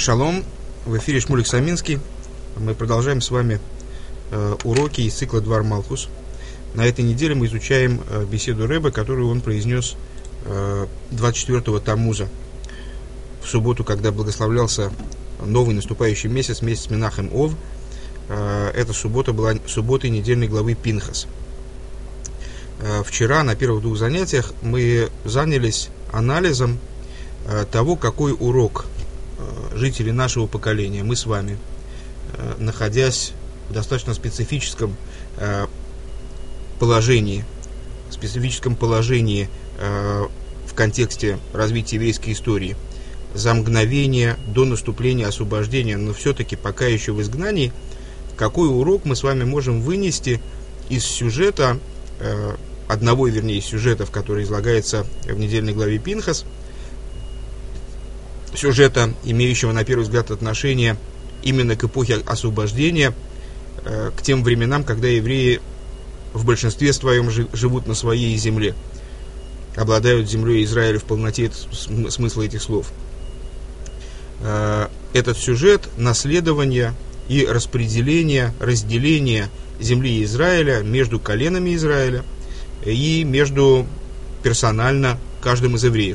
Шалом, в эфире Шмулик Саминский. Мы продолжаем с вами уроки из цикла Двар Малхус. На этой неделе мы изучаем беседу Ребе, которую он произнес 24-го Таммуза, в субботу, когда благословлялся новый наступающий месяц, месяц Менахем Ов. Эта суббота была субботой недельной главы Пинхас. Вчера на первых двух занятиях мы занялись анализом того, какой урок жители нашего поколения, мы с вами, находясь в достаточно специфическом положении в контексте развития еврейской истории, за мгновение до наступления освобождения, но все-таки пока еще в изгнании, какой урок мы с вами можем вынести из сюжета, из сюжетов, который излагается в недельной главе Пинхас, сюжета, имеющего на первый взгляд отношение именно к эпохе освобождения, к тем временам, когда евреи в большинстве своем живут на своей земле, обладают землей Израиля в полноте смысла этих слов. Этот сюжет наследования и разделения земли Израиля между коленами Израиля и между персонально каждым из евреев.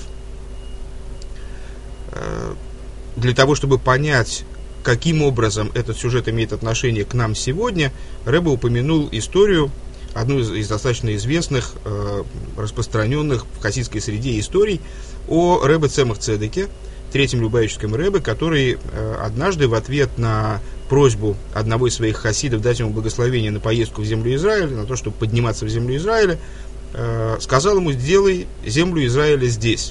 Для того, чтобы понять, каким образом этот сюжет имеет отношение к нам сегодня, Ребе упомянул историю, одну из достаточно известных, распространенных в хасидской среде историй о Ребе Цемах Цедеке, третьем любавическом Ребе, который однажды в ответ на просьбу одного из своих хасидов дать ему благословение на поездку в землю Израиля, на то, чтобы подниматься в землю Израиля, сказал ему: «Сделай землю Израиля здесь».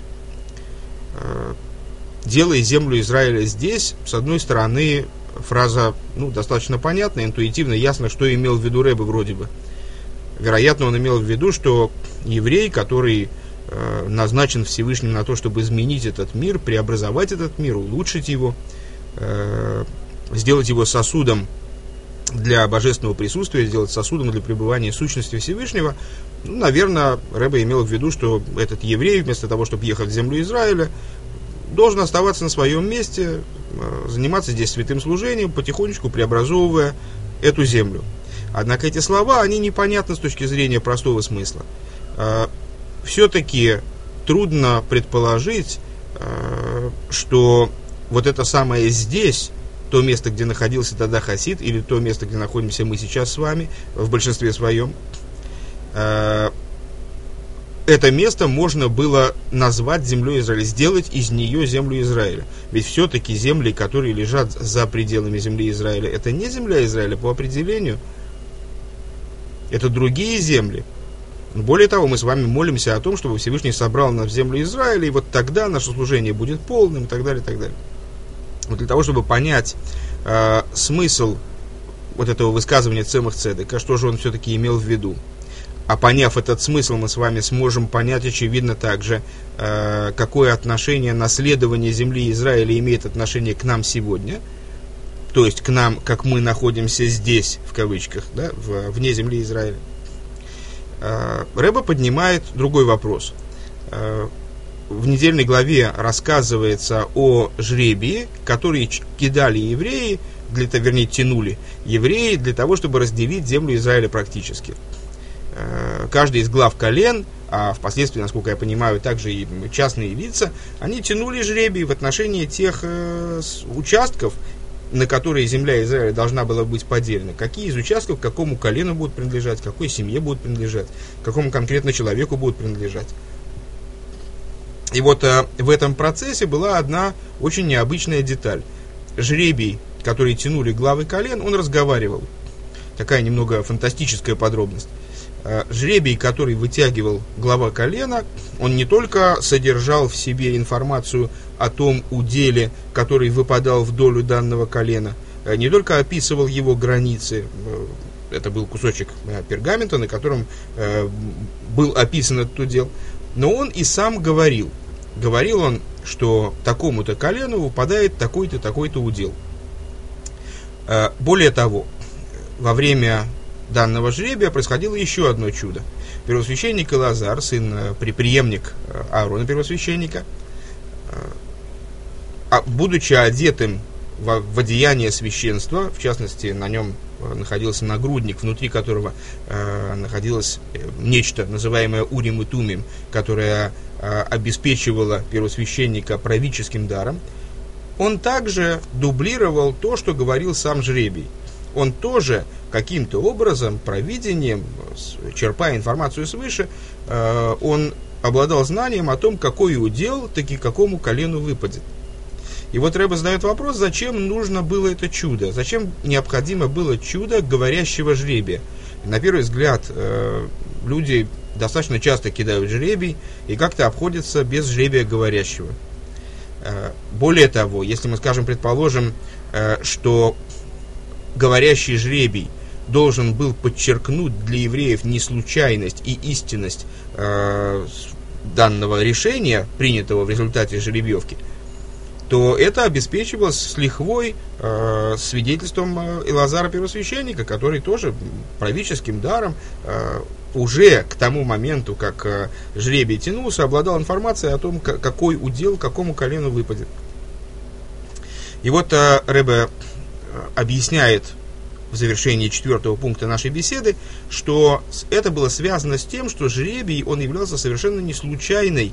«Делай землю Израиля здесь», с одной стороны, фраза достаточно понятная, интуитивно ясно, что имел в виду Ребе вроде бы. Вероятно, он имел в виду, что еврей, который назначен Всевышним на то, чтобы изменить этот мир, преобразовать этот мир, улучшить его, сделать его сосудом для божественного присутствия, сделать сосудом для пребывания сущности Всевышнего, наверное, Ребе имел в виду, что этот еврей, вместо того, чтобы ехать в землю Израиля, должен оставаться на своем месте, заниматься здесь святым служением, потихонечку преобразовывая эту землю. Однако эти слова, они непонятны с точки зрения простого смысла. Все-таки трудно предположить, что вот это самое здесь, то место, где находился тогда хасид, или то место, где находимся мы сейчас с вами, в большинстве своем, это место можно было назвать землей Израиля, сделать из нее землю Израиля. Ведь все-таки земли, которые лежат за пределами земли Израиля, это не земля Израиля по определению, это другие земли. Более того, мы с вами молимся о том, чтобы Всевышний собрал нас в землю Израиля, и вот тогда наше служение будет полным, и так далее, и так далее. Вот для того, чтобы понять смысл вот этого высказывания Цемах Цедека, что же он все-таки имел в виду, а поняв этот смысл, мы с вами сможем понять, очевидно, также, какое отношение наследование земли Израиля имеет отношение к нам сегодня, то есть к нам, как мы находимся здесь, в кавычках, да, вне земли Израиля. Ребе поднимает другой вопрос. В недельной главе рассказывается о жребии, который кидали евреи, тянули евреи для того, чтобы разделить землю Израиля практически. Каждый из глав колен, а впоследствии, насколько я понимаю, также и частные лица, они тянули жребий в отношении тех участков, на которые земля Израиля должна была быть поделена. Какие из участков какому колену будут принадлежать, какой семье будут принадлежать, какому конкретно человеку будут принадлежать. И вот в этом процессе была одна очень необычная деталь. Жребий, который тянули главы колен, он разговаривал. Такая немного фантастическая подробность. Жребий, который вытягивал глава колена, он не только содержал в себе информацию о том уделе, который выпадал в долю данного колена, не только описывал его границы, это был кусочек пергамента, на котором был описан этот удел, но он и сам говорил. Говорил он, что такому-то колену выпадает такой-то, такой-то удел. Более того, во время данного жребия происходило еще одно чудо. Первосвященник Элазар, преемник Аарона первосвященника, будучи одетым в одеяние священства, в частности, на нем находился нагрудник, внутри которого находилось нечто, называемое Урим и Тумим, которое обеспечивало первосвященника правительским даром, он также дублировал то, что говорил сам жребий. Он тоже каким-то образом, провидением, черпая информацию свыше, он обладал знанием о том, какой удел таки какому колену выпадет. И вот Ребе задает вопрос, зачем нужно было это чудо? Зачем необходимо было чудо говорящего жребия? На первый взгляд, люди достаточно часто кидают жребий и как-то обходятся без жребия говорящего. Более того, если мы, предположим, что говорящий жребий должен был подчеркнуть для евреев неслучайность и истинность данного решения, принятого в результате жеребьевки, то это обеспечивалось с лихвой свидетельством Элазара первосвященника, который тоже правительским даром уже к тому моменту, как жребий тянулся, обладал информацией о том, какой удел какому колену выпадет. И вот Ребе объясняет в завершении 4-го пункта нашей беседы, что это было связано с тем, что жребий, он являлся совершенно не случайной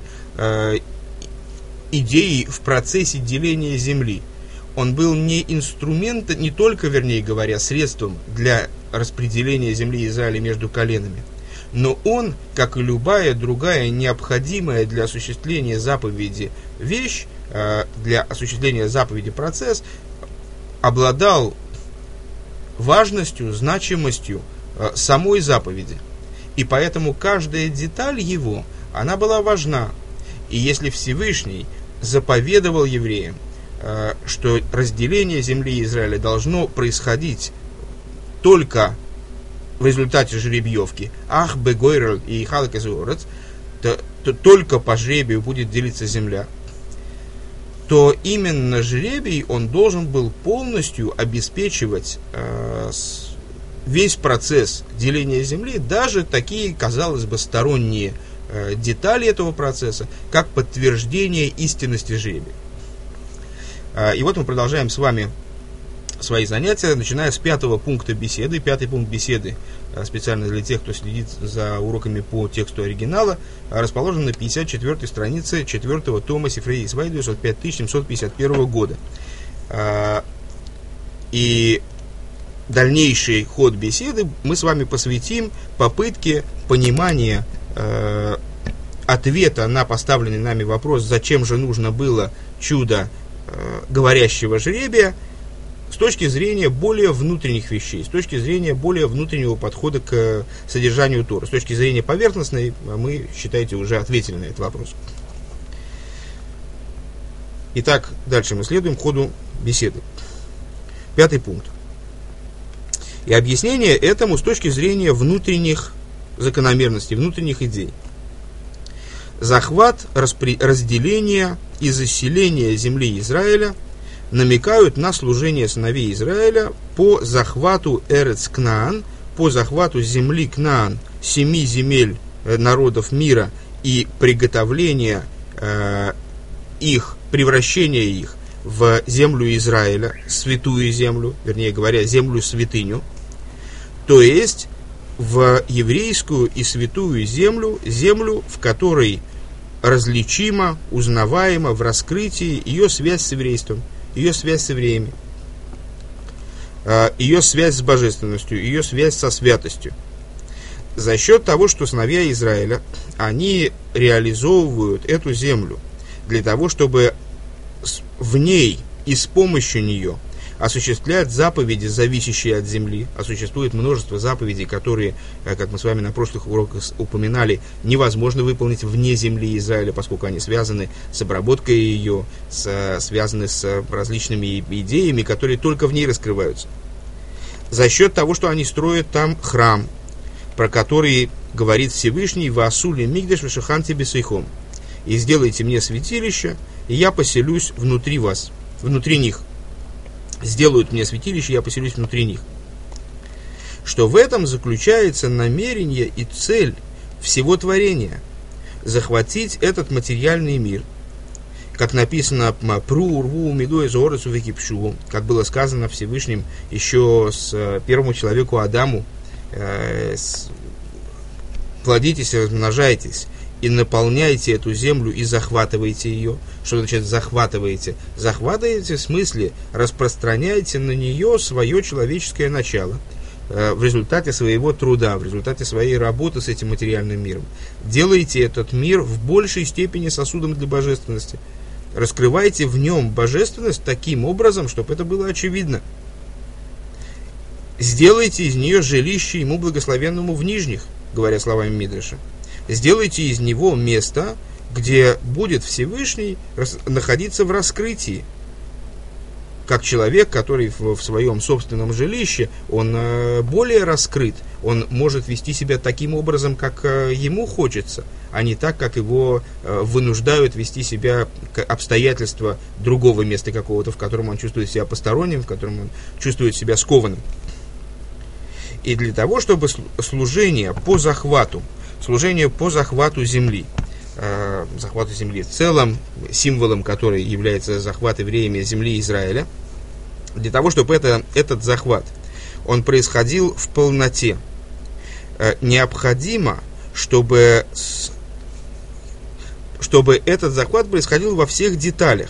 идеей в процессе деления земли. Он был не инструментом, не только, средством для распределения земли Израиля между коленами, но он, как и любая другая необходимая для осуществления заповеди вещь, для осуществления заповеди процесс, обладал важностью, значимостью самой заповеди. И поэтому каждая деталь его, она была важна. И если Всевышний заповедовал евреям, что разделение земли Израиля должно происходить только в результате жеребьевки, ах, бегойрл и халакезуорец, то только по жребию будет делиться земля, то именно жребий, он должен был полностью обеспечивать весь процесс деления земли, даже такие, казалось бы, сторонние детали этого процесса, как подтверждение истинности жребия. И вот мы продолжаем с вами свои занятия, начиная с 5-го пункта беседы. 5-й пункт беседы, специально для тех, кто следит за уроками по тексту оригинала, расположен на 54-й странице 4-го тома Сифрей Исвайдус от 5751 года. И дальнейший ход беседы мы с вами посвятим попытке понимания ответа на поставленный нами вопрос, зачем же нужно было чудо говорящего жребия, с точки зрения более внутренних вещей, с точки зрения более внутреннего подхода к содержанию Торы. С точки зрения поверхностной мы, считайте, уже ответили на этот вопрос. Итак, дальше мы следуем ходу беседы. 5-й пункт. И объяснение этому с точки зрения внутренних закономерностей, внутренних идей. Захват, разделение и заселение земли Израиля намекают на служение сыновей Израиля по захвату Эрец Кнаан, по захвату земли Кнаан, 7 земель народов мира и приготовление их, превращение их в землю Израиля, святую землю, вернее говоря, землю-святыню, то есть в еврейскую и святую землю, землю, в которой различима, узнаваема в раскрытии ее связь с еврейством, ее связь с евреями, ее связь с божественностью, ее связь со святостью. За счет того, что сыновья Израиля, они реализовывают эту землю для того, чтобы в ней и с помощью нее осуществлять заповеди, зависящие от земли. А существует множество заповедей, которые, как мы с вами на прошлых уроках упоминали, невозможно выполнить вне земли Израиля, поскольку они связаны с обработкой ее, связаны с различными идеями, которые только в ней раскрываются. За счет того, что они строят там храм, про который говорит Всевышний: «Ваасули мигдаш вешаханти бесейхом», и сделайте мне святилище, и я поселюсь внутри вас, внутри них. Сделают мне святилище, я поселюсь внутри них. Что в этом заключается намерение и цель всего творения — захватить этот материальный мир, как написано «Пру урву мидой зоресу векипшу», как было сказано Всевышним еще с первому человеку Адаму: «Плодитесь и размножайтесь, и наполняйте эту землю и захватывайте ее». Что значит захватываете? Захватываете в смысле распространяйте на нее свое человеческое начало в результате своего труда, в результате своей работы с этим материальным миром. Делайте этот мир в большей степени сосудом для божественности. Раскрывайте в нем божественность таким образом, чтобы это было очевидно. Сделайте из нее жилище ему благословенному в нижних, говоря словами Мидраша. Сделайте из него место, где будет Всевышний находиться в раскрытии, как человек, который в своем собственном жилище, он более раскрыт, он может вести себя таким образом, как ему хочется, а не так, как его вынуждают вести себя обстоятельства другого места какого-то, в котором он чувствует себя посторонним, в котором он чувствует себя скованным. И для того, чтобы служение по захвату земли в целом, символом которой является захват евреями земли Израиля, для того, чтобы этот захват, он происходил в полноте, необходимо, чтобы этот захват происходил во всех деталях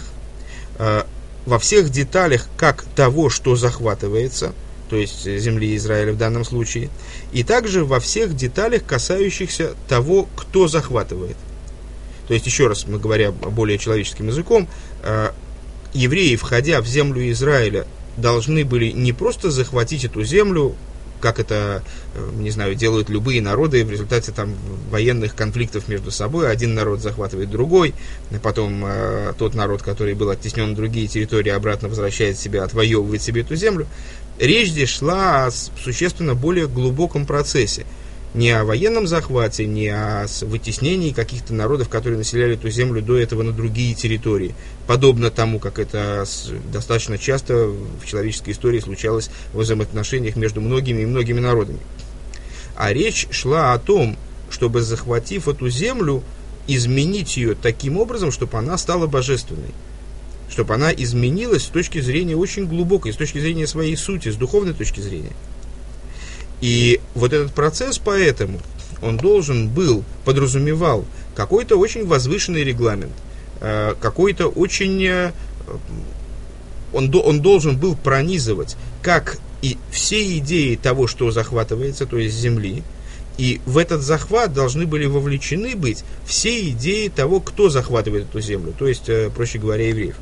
как того, что захватывается, то есть земли Израиля в данном случае, и также во всех деталях, касающихся того, кто захватывает. То есть, еще раз, мы говоря более человеческим языком, евреи, входя в землю Израиля, должны были не просто захватить эту землю, как это, не знаю, делают любые народы в результате там военных конфликтов между собой. Один народ захватывает другой, потом тот народ, который был оттеснен на другие территории, обратно возвращает себя, отвоевывает себе эту землю. Речь здесь шла о существенно более глубоком процессе. Не о военном захвате, не о вытеснении каких-то народов, которые населяли эту землю до этого на другие территории. Подобно тому, как это достаточно часто в человеческой истории случалось в взаимоотношениях между многими и многими народами. А речь шла о том, чтобы, захватив эту землю, изменить ее таким образом, чтобы она стала божественной. Чтобы она изменилась с точки зрения очень глубокой, с точки зрения своей сути, с духовной точки зрения. И вот этот процесс, поэтому, он подразумевал какой-то очень возвышенный регламент, какой-то очень... Он должен был пронизывать как и все идеи того, что захватывается, то есть земли, и в этот захват должны были вовлечены быть все идеи того, кто захватывает эту землю, то есть, проще говоря, евреев.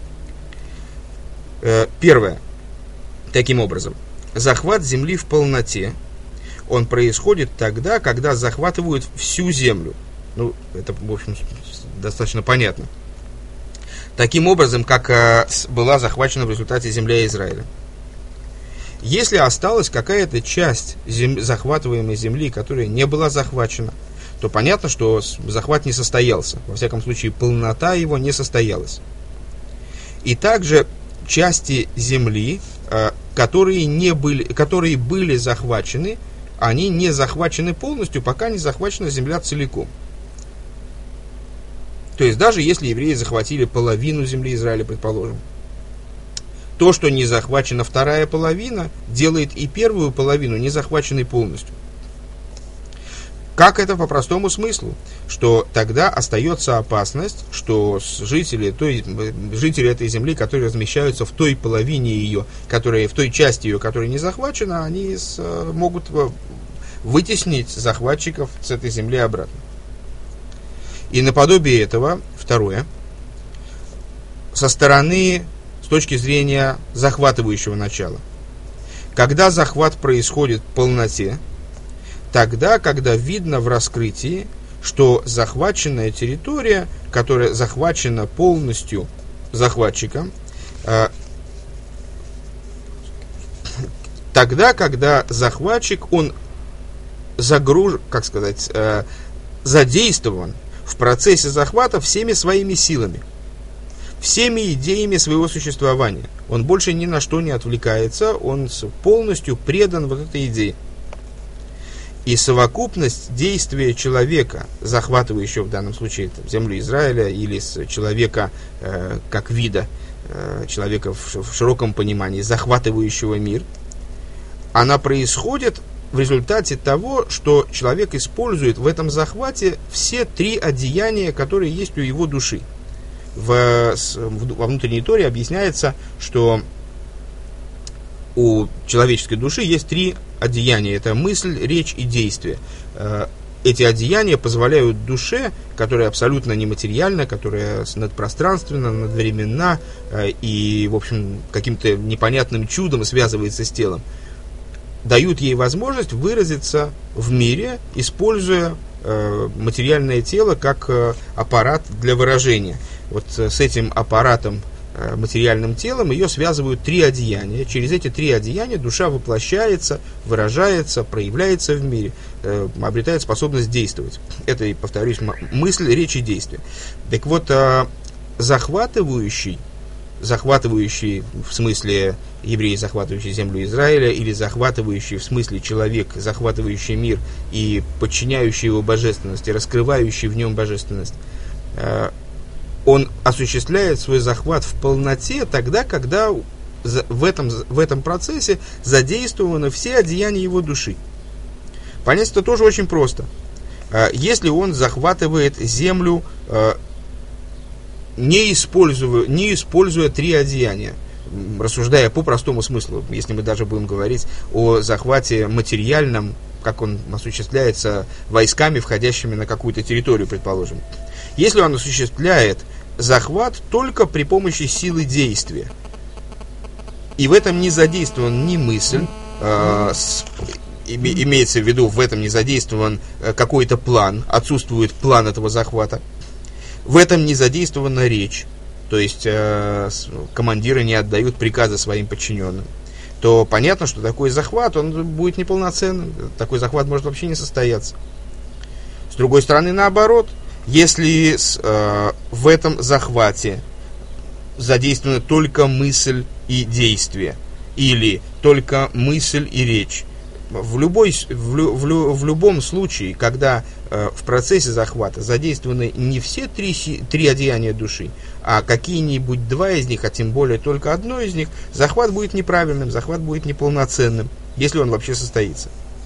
Первое. Таким образом, захват земли в полноте, он происходит тогда, когда захватывают всю землю. Ну, это, в общем, достаточно понятно. Таким образом, как была захвачена в результате земля Израиля. Если осталась какая-то часть захватываемой земли, которая не была захвачена, то понятно, что захват не состоялся. Во всяком случае, полнота его не состоялась. И также части земли, которые были захвачены, они не захвачены полностью, пока не захвачена земля целиком. То есть даже если евреи захватили половину земли Израиля, предположим, то, что не захвачена вторая половина, делает и первую половину не захваченной полностью. Как это по простому смыслу? Что тогда остается опасность, что жители этой земли, которые размещаются в той половине ее, в той части ее, которая не захвачена, они могут вытеснить захватчиков с этой земли обратно. И наподобие этого, второе, со стороны, с точки зрения захватывающего начала. Когда захват происходит в полноте, тогда, когда видно в раскрытии, что захваченная территория, которая захвачена полностью захватчиком, тогда, когда захватчик, он задействован в процессе захвата всеми своими силами, всеми идеями своего существования. Он больше ни на что не отвлекается, он полностью предан вот этой идее. И совокупность действия человека, захватывающего в данном случае землю Израиля, или человека как вида, человека в широком понимании, захватывающего мир, она происходит в результате того, что человек использует в этом захвате все три одеяния, которые есть у его души. Во внутренней Торе объясняется, что у человеческой души есть три одеяния. Это мысль, речь и действие. Эти одеяния позволяют душе, которая абсолютно нематериальна, которая надпространственна, надвременна и, в общем, каким-то непонятным чудом связывается с телом, дают ей возможность выразиться в мире, используя материальное тело как аппарат для выражения. Вот с этим аппаратом, материальным телом, ее связывают три одеяния. Через эти три одеяния душа воплощается, выражается, проявляется в мире, обретает способность действовать. Это, и повторюсь, мысль, речь и действие. Так вот, захватывающий в смысле евреи, захватывающий землю Израиля, или захватывающий в смысле человек, захватывающий мир и подчиняющий его божественности, раскрывающий в нем божественность, он осуществляет свой захват в полноте тогда, когда в этом процессе задействованы все одеяния его души. Понять это тоже очень просто. Если он захватывает землю, не используя три одеяния, рассуждая по простому смыслу, если мы даже будем говорить о захвате материальном, как он осуществляется войсками, входящими на какую-то территорию, предположим. Если он осуществляет захват только при помощи силы действия, и в этом не задействован ни мысль, имеется в виду, в этом не задействован какой-то план, отсутствует план этого захвата, в этом не задействована речь, то есть командиры не отдают приказы своим подчиненным, то понятно, что такой захват, он будет неполноценным, такой захват может вообще не состояться. С другой стороны, наоборот, если в этом захвате задействованы только мысль и действие, или только мысль и речь, в любом случае, когда в процессе захвата задействованы не все три одеяния души, а какие-нибудь два из них, а тем более только одно из них, захват будет неправильным, захват будет неполноценным, если он вообще состоится.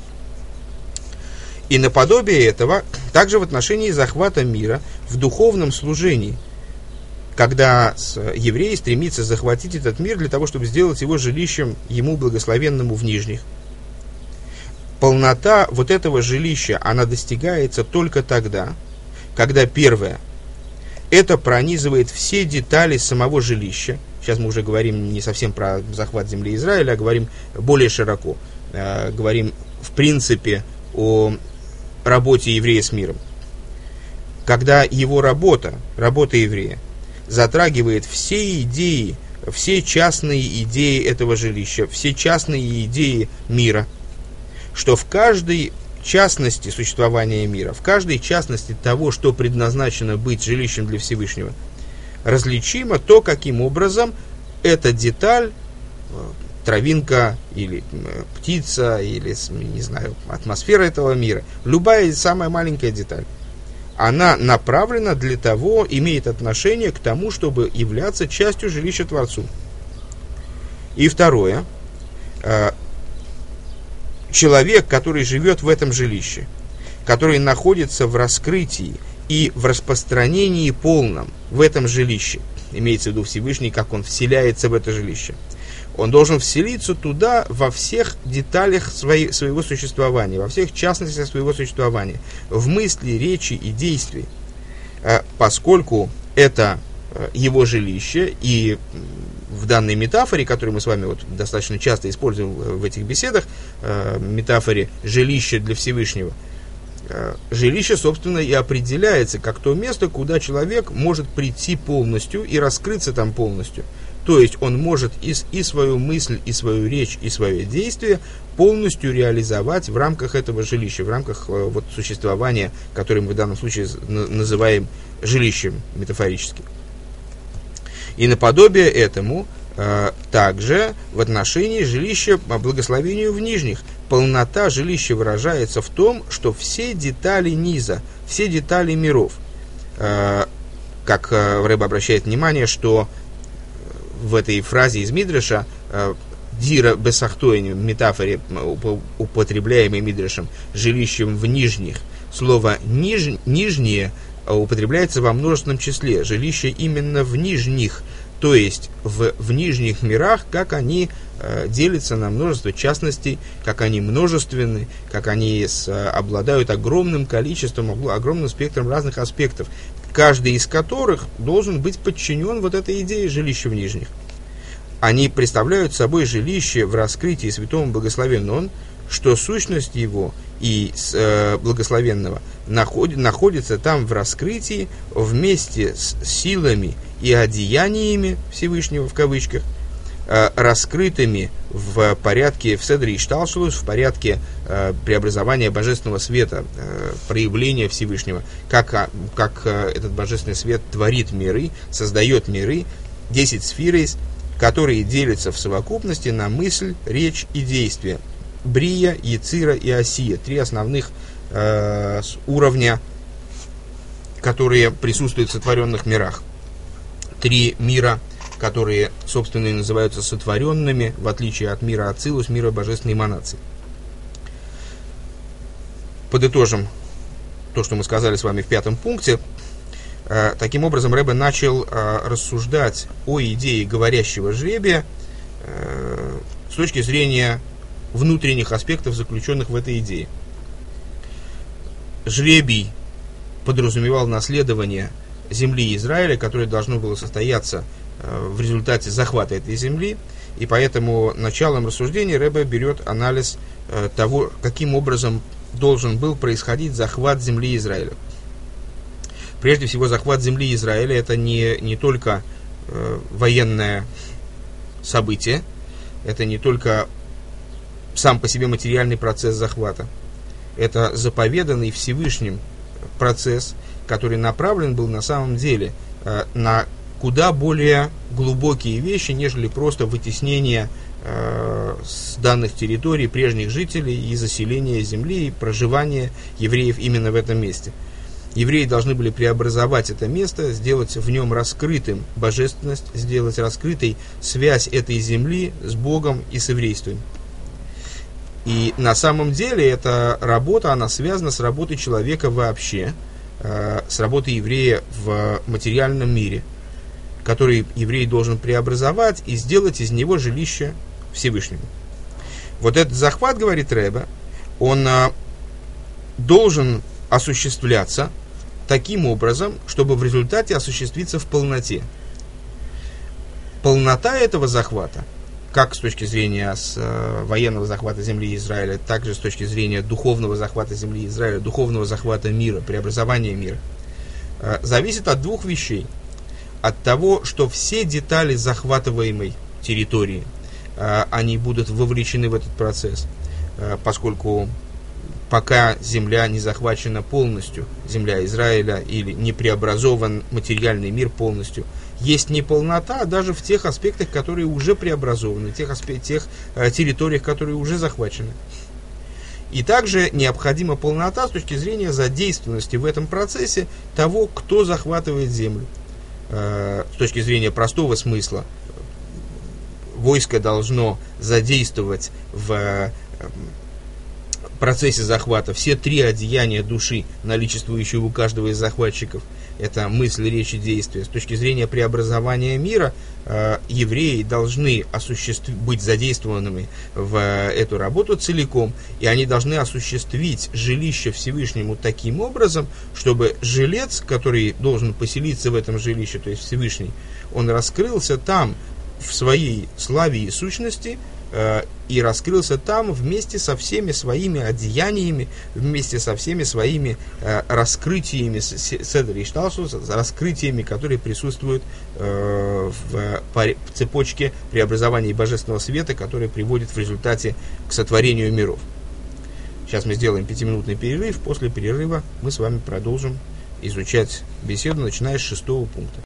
И наподобие этого, также в отношении захвата мира в духовном служении, когда еврей стремится захватить этот мир для того, чтобы сделать его жилищем ему благословенному в нижних. Полнота вот этого жилища, она достигается только тогда, когда первое, это пронизывает все детали самого жилища. Сейчас мы уже говорим не совсем про захват земли Израиля, а говорим более широко. Говорим в принципе о работе еврея с миром. Когда его работа еврея, затрагивает все идеи, все частные идеи этого жилища, все частные идеи мира, что в каждой частности существования мира, в каждой частности того, что предназначено быть жилищем для Всевышнего, различимо то, каким образом эта деталь, травинка или птица, или, не знаю, атмосфера этого мира, любая самая маленькая деталь, она направлена для того, имеет отношение к тому, чтобы являться частью жилища Творцу. И второе, человек, который живет в этом жилище, который находится в раскрытии и в распространении полном в этом жилище, имеется в виду Всевышний, как он вселяется в это жилище, он должен вселиться туда во всех деталях своего существования, во всех частностях своего существования, в мысли, речи и действии, поскольку это его жилище, и в данной метафоре, которую мы с вами вот достаточно часто используем в этих беседах, метафоре жилища для Всевышнего, жилище, собственно, и определяется как то место, куда человек может прийти полностью и раскрыться там полностью. То есть он может и свою мысль, и свою речь, и свое действие полностью реализовать в рамках этого жилища, в рамках вот существования, которое мы в данном случае называем жилищем метафорически. И наподобие этому также в отношении жилища благословению в нижних, полнота жилища выражается в том, что все детали низа, все детали миров, как Рэбе обращает внимание, что в этой фразе из Мидраша «дира бесахтоин», в метафоре, употребляемой Мидрашем, жилищем в нижних, слово «нижнее» употребляется во множественном числе, жилище именно в нижних, то есть в нижних мирах, как они делятся на множество частностей, как они множественны, как они обладают огромным количеством, огромным спектром разных аспектов, каждый из которых должен быть подчинен вот этой идее жилища в нижних. Они представляют собой жилище в раскрытии святому благословенного Он, что сущность его и благословенного находится там в раскрытии вместе с силами и одеяниями Всевышнего, в кавычках, раскрытыми в порядке в седре ишталшелус, в порядке преобразования божественного света, проявления Всевышнего, как этот божественный свет творит миры, создает миры, 10 сфирейс, которые делятся в совокупности на мысль, речь и действие. Брия, Яцира и Осия. 3 основных уровня, которые присутствуют в сотворенных мирах. 3 мира, которые, собственно, и называются сотворенными, в отличие от мира Ацилус, мира божественной эманации. Подытожим то, что мы сказали с вами в 5 пункте. Таким образом, Рэбе начал рассуждать о идее говорящего жребия с точки зрения внутренних аспектов, заключенных в этой идее. Жребий подразумевал наследование земли Израиля, которое должно было состояться в результате захвата этой земли, и поэтому началом рассуждения Рэбе берет анализ того, каким образом должен был происходить захват земли Израиля. Прежде всего, захват земли Израиля — это не только военное событие, это не только сам по себе материальный процесс захвата, это заповеданный Всевышним процесс, который направлен был на самом деле на куда более глубокие вещи, нежели просто вытеснение с данных территорий прежних жителей и заселение земли, и проживание евреев именно в этом месте. Евреи должны были преобразовать это место, сделать в нем раскрытым божественность, сделать раскрытой связь этой земли с Богом и с еврейством. И на самом деле эта работа, она связана с работой человека вообще, с работой еврея в материальном мире, который еврей должен преобразовать и сделать из него жилище Всевышнему. Вот этот захват, говорит Рэбе, он должен осуществляться таким образом, чтобы в результате осуществиться в полноте. Полнота этого захвата, как с точки зрения военного захвата земли Израиля, так же с точки зрения духовного захвата земли Израиля, духовного захвата мира, преобразования мира, зависит от 2 вещей. От того, что все детали захватываемой территории, они будут вовлечены в этот процесс, поскольку пока земля не захвачена полностью, земля Израиля, или не преобразован материальный мир полностью, есть неполнота даже в тех аспектах, которые уже преобразованы, тех территориях, которые уже захвачены. И также необходима полнота с точки зрения задействованности в этом процессе того, кто захватывает землю. С точки зрения простого смысла, войско должно задействовать в процессе захвата все 3 одеяния души, наличествующие у каждого из захватчиков. Это мысль, речь и действие. С точки зрения преобразования мира, евреи должны быть задействованными в эту работу целиком, и они должны осуществить жилище Всевышнему таким образом, чтобы жилец, который должен поселиться в этом жилище, то есть Всевышний, он раскрылся там в своей славе и сущности, и раскрылся там вместе со всеми своими одеяниями, вместе со всеми своими раскрытиями седер ишталшус, раскрытиями, которые присутствуют в цепочке преобразования божественного света, которые приводят в результате к сотворению миров. Сейчас мы сделаем 5-минутный перерыв. После перерыва мы с вами продолжим изучать беседу, начиная с 6 пункта.